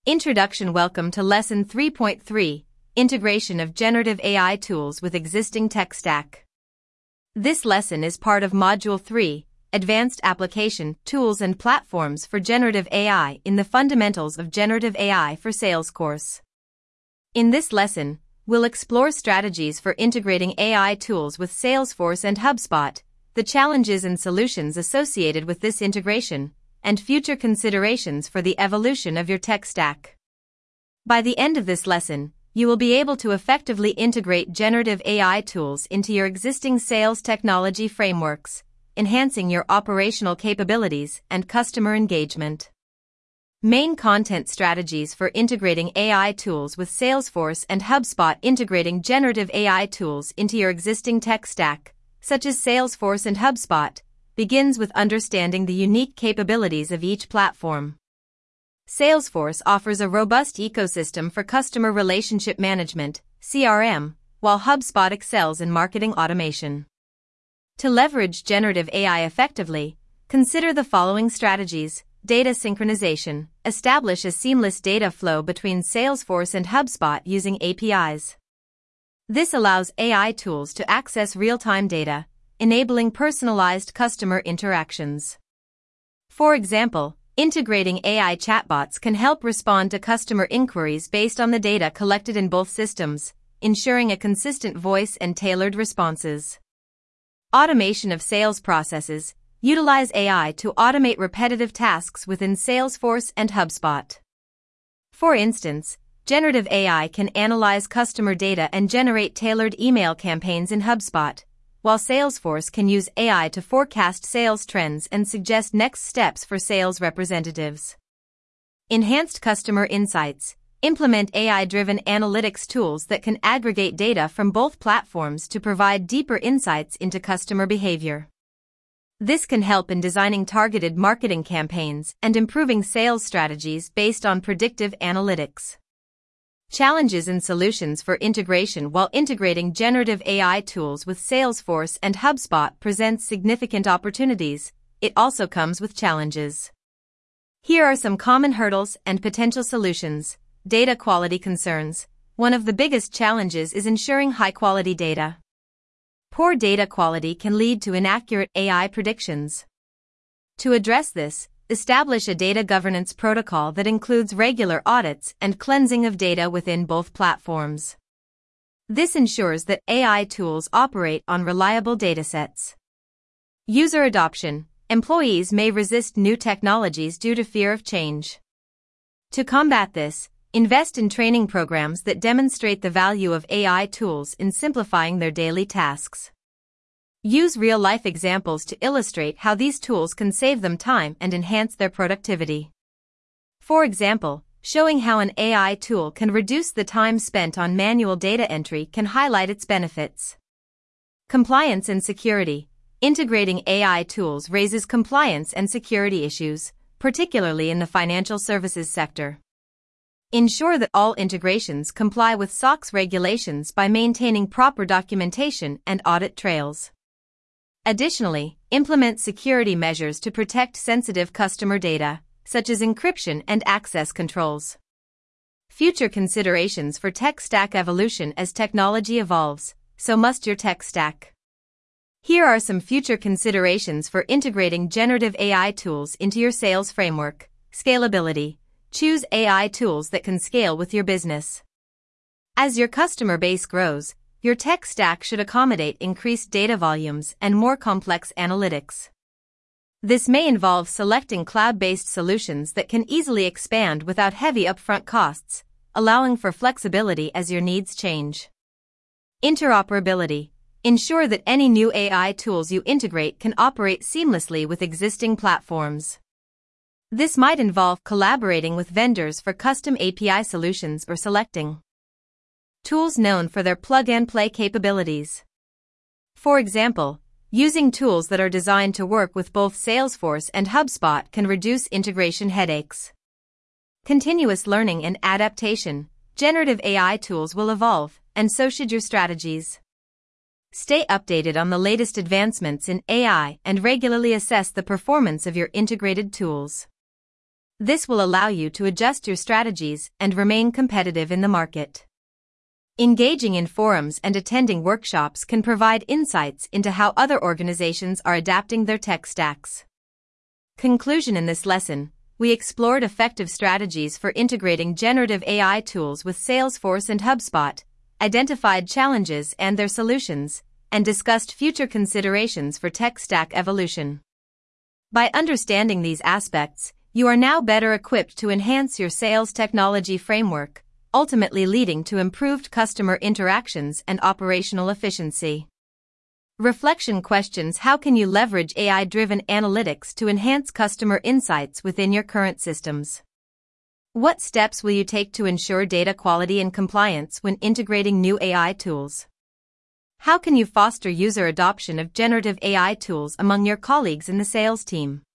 Introduction. Welcome to Lesson 3.3, Integration of Generative AI Tools with Existing Tech Stack. This lesson is part of Module 3, Advanced Application, Tools and Platforms for Generative AI in the Fundamentals of Generative AI for Sales course. In this lesson, we'll explore strategies for integrating AI tools with Salesforce and HubSpot, the challenges and solutions associated with this integration, and future considerations for the evolution of your tech stack. By the end of this lesson, you will be able to effectively integrate generative AI tools into your existing sales technology frameworks, enhancing your operational capabilities and customer engagement. Main content strategies for integrating AI tools with Salesforce and HubSpot. Integrating generative AI tools into your existing tech stack, such as Salesforce and HubSpot, begins with understanding the unique capabilities of each platform. Salesforce offers a robust ecosystem for customer relationship management, CRM, while HubSpot excels in marketing automation. To leverage generative AI effectively, consider the following strategies. Data synchronization. Establish a seamless data flow between Salesforce and HubSpot using APIs. This allows AI tools to access real-time data, enabling personalized customer interactions. For example, integrating AI chatbots can help respond to customer inquiries based on the data collected in both systems, ensuring a consistent voice and tailored responses. Automation of sales processes. Utilize AI to automate repetitive tasks within Salesforce and HubSpot. For instance, generative AI can analyze customer data and generate tailored email campaigns in HubSpot, while Salesforce can use AI to forecast sales trends and suggest next steps for sales representatives. Enhanced customer insights. Implement AI-driven analytics tools that can aggregate data from both platforms to provide deeper insights into customer behavior. This can help in designing targeted marketing campaigns and improving sales strategies based on predictive analytics. Challenges and solutions for integration. While integrating generative AI tools with Salesforce and HubSpot presents significant opportunities, it also comes with challenges. Here are some common hurdles and potential solutions. Data quality concerns. One of the biggest challenges is ensuring high-quality data. Poor data quality can lead to inaccurate AI predictions. To address this, establish a data governance protocol that includes regular audits and cleansing of data within both platforms. This ensures that AI tools operate on reliable datasets. User adoption. Employees may resist new technologies due to fear of change. To combat this, invest in training programs that demonstrate the value of AI tools in simplifying their daily tasks. Use real-life examples to illustrate how these tools can save them time and enhance their productivity. For example, showing how an AI tool can reduce the time spent on manual data entry can highlight its benefits. Compliance and security. Integrating AI tools raises compliance and security issues, particularly in the financial services sector. Ensure that all integrations comply with SOX regulations by maintaining proper documentation and audit trails. Additionally, implement security measures to protect sensitive customer data, such as encryption and access controls. Future considerations for tech stack evolution. As technology evolves, so must your tech stack. Here are some future considerations for integrating generative AI tools into your sales framework. Scalability. Choose AI tools that can scale with your business. As your customer base grows, your tech stack should accommodate increased data volumes and more complex analytics. This may involve selecting cloud-based solutions that can easily expand without heavy upfront costs, allowing for flexibility as your needs change. Interoperability. Ensure that any new AI tools you integrate can operate seamlessly with existing platforms. This might involve collaborating with vendors for custom API solutions or selecting tools known for their plug-and-play capabilities. For example, using tools that are designed to work with both Salesforce and HubSpot can reduce integration headaches. Continuous learning and adaptation. Generative AI tools will evolve, and so should your strategies. Stay updated on the latest advancements in AI and regularly assess the performance of your integrated tools. This will allow you to adjust your strategies and remain competitive in the market. Engaging in forums and attending workshops can provide insights into how other organizations are adapting their tech stacks. Conclusion: in this lesson, we explored effective strategies for integrating generative AI tools with Salesforce and HubSpot, identified challenges and their solutions, and discussed future considerations for tech stack evolution. By understanding these aspects, you are now better equipped to enhance your sales technology framework, ultimately leading to improved customer interactions and operational efficiency. Reflection questions: how can you leverage AI-driven analytics to enhance customer insights within your current systems? What steps will you take to ensure data quality and compliance when integrating new AI tools? How can you foster user adoption of generative AI tools among your colleagues in the sales team?